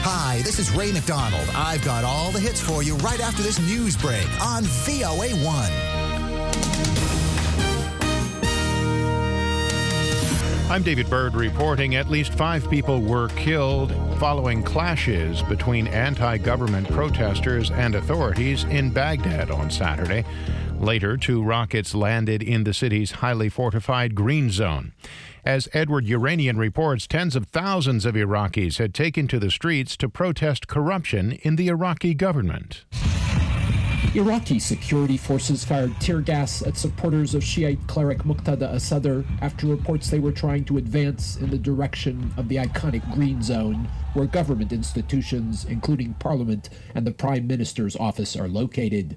Hi, this is Ray McDonald. I've got all the hits for you right after this news break on VOA1. I'm David Byrd reporting at least 5 people were killed following clashes between anti-government protesters and authorities in Baghdad on Saturday. Later, 2 rockets landed in the city's highly fortified green zone. As Edward Uranian reports, tens of thousands of Iraqis had taken to the streets to protest corruption in the Iraqi government. Iraqi security forces fired tear gas at supporters of Shiite cleric Muqtada as-Sadr after reports they were trying to advance in the direction of the iconic Green Zone, where government institutions, including Parliament and the Prime Minister's office, are located.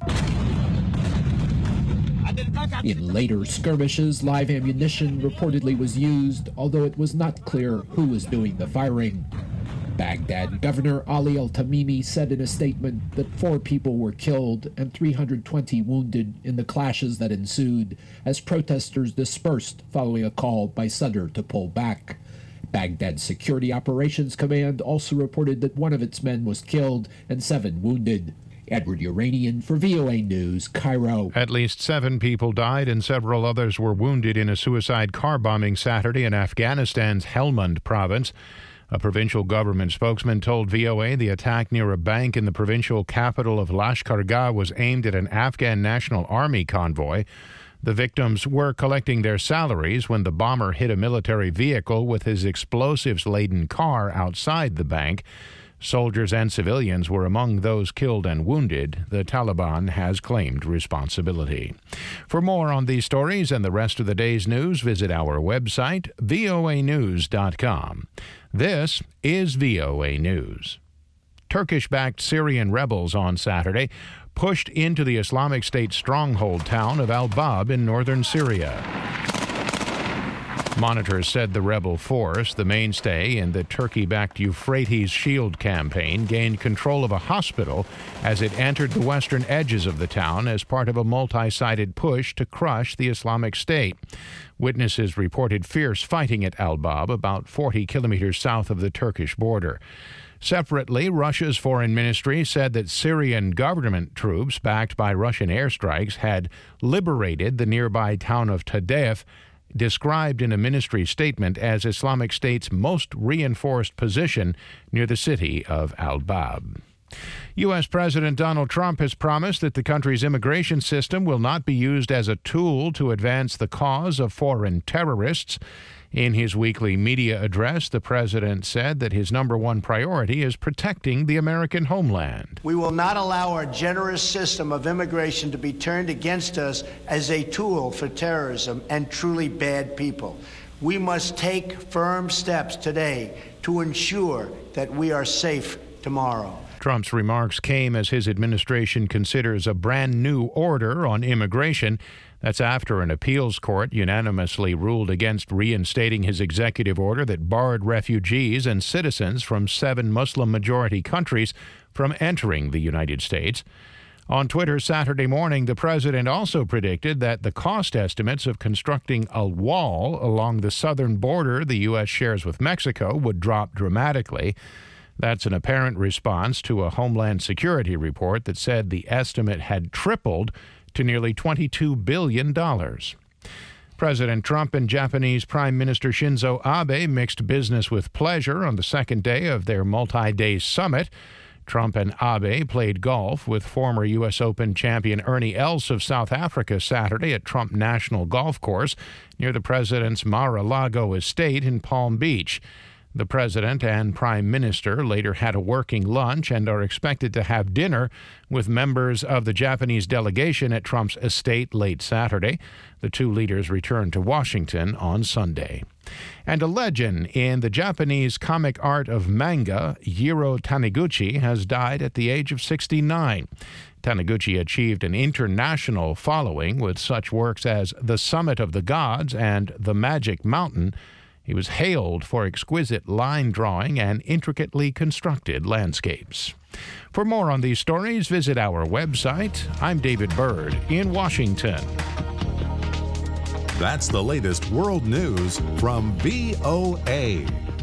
In later skirmishes, live ammunition reportedly was used, although it was not clear who was doing the firing. Baghdad Governor Ali al-Tamimi said in a statement that 4 people were killed and 320 wounded in the clashes that ensued as protesters dispersed following a call by Sadr to pull back. Baghdad Security Operations Command also reported that 1 of its men was killed and 7 wounded. Edward Uranian for VOA News, Cairo. At least 7 people died and several others were wounded in a suicide car bombing Saturday in Afghanistan's Helmand province. A provincial government spokesman told VOA the attack near a bank in the provincial capital of Lashkargah was aimed at an Afghan National Army convoy. The victims were collecting their salaries when the bomber hit a military vehicle with his explosives-laden car outside the bank. Soldiers and civilians were among those killed and wounded. The Taliban has claimed responsibility. For more on these stories and the rest of the day's news, visit our website, voanews.com. This is VOA News. Turkish-backed Syrian rebels on Saturday pushed into the Islamic State stronghold town of al-Bab in northern Syria. Monitors said the rebel force, the mainstay in the Turkey-backed Euphrates Shield campaign, gained control of a hospital as it entered the western edges of the town as part of a multi-sided push to crush the Islamic State. Witnesses reported fierce fighting at al-Bab, about 40 kilometers south of the Turkish border. Separately, Russia's foreign ministry said that Syrian government troops, backed by Russian airstrikes, had liberated the nearby town of Tadef, described in a ministry statement as Islamic State's most reinforced position near the city of al-Bab. U.S. President Donald Trump has promised that the country's immigration system will not be used as a tool to advance the cause of foreign terrorists. In his weekly media address, the president said that his number one priority is protecting the American homeland. We will not allow our generous system of immigration to be turned against us as a tool for terrorism and truly bad people. We must take firm steps today to ensure that we are safe tomorrow. Trump's remarks came as his administration considers a brand new order on immigration. That's after an appeals court unanimously ruled against reinstating his executive order that barred refugees and citizens from 7 Muslim-majority countries from entering the United States. On Twitter Saturday morning, the president also predicted that the cost estimates of constructing a wall along the southern border the U.S. shares with Mexico would drop dramatically. That's an apparent response to a Homeland Security report that said the estimate had tripled to nearly $22 billion. President Trump and Japanese Prime Minister Shinzo Abe mixed business with pleasure on the second day of their multi-day summit. Trump and Abe played golf with former U.S. Open champion Ernie Els of South Africa Saturday at Trump National Golf Course near the president's Mar-a-Lago estate in Palm Beach. The president and prime minister later had a working lunch and are expected to have dinner with members of the Japanese delegation at Trump's estate late Saturday. The 2 leaders returned to Washington on Sunday. And a legend in the Japanese comic art of manga, Jiro Taniguchi, has died at the age of 69. Taniguchi achieved an international following with such works as The Summit of the Gods and The Magic Mountain. He was hailed for exquisite line drawing and intricately constructed landscapes. For more on these stories, visit our website. I'm David Byrd in Washington. That's the latest world news from VOA.